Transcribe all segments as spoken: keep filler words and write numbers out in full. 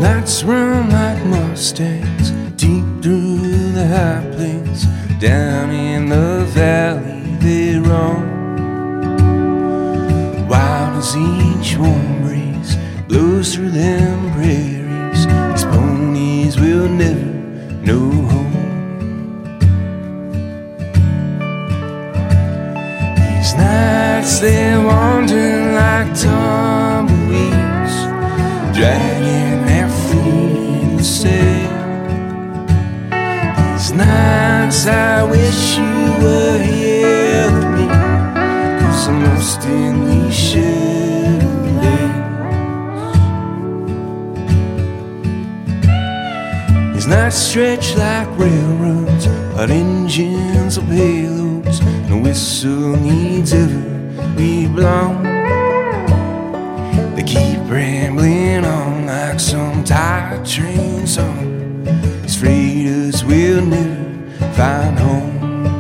Nights run like mustangs deep through the high plains. Down in the valley they roam, wild as each warm breeze blows through them prairies. These ponies will never know home. These nights they wander like tumbleweeds, dragging their feet in the sand. These nights I wish you were here with me, 'cause I'm lost in these shadowlands. These nights stretch like railroads, hot engines or payloads. No whistle needs ever be blown. They keep rambling on like some tired train song. These freighters will never find home.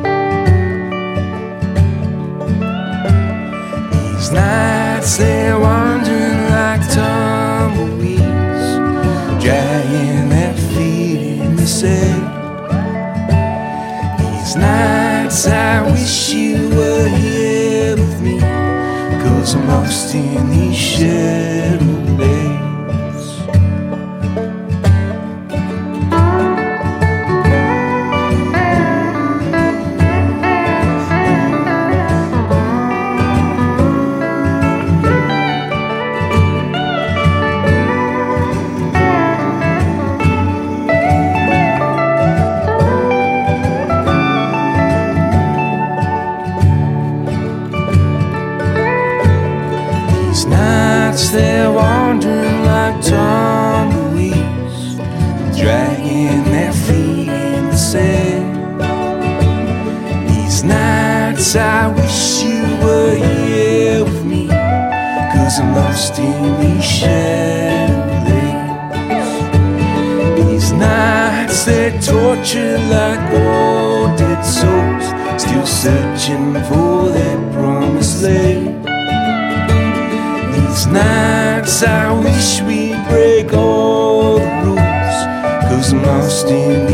These nights they're wandering like tumbleweeds, dragging their feet in the sand. These nights I wish you were here with me, 'cause I'm lost in these shadowlands. These nights they're wandering like tumbleweeds, dragging their feet in the sand. These nights I wish you were here with me, 'cause I'm lost in these shadowlands. These nights they torture like old dead souls, still searching for their promised land. These nights I wish we'd break all the rules, 'cause I'm lost in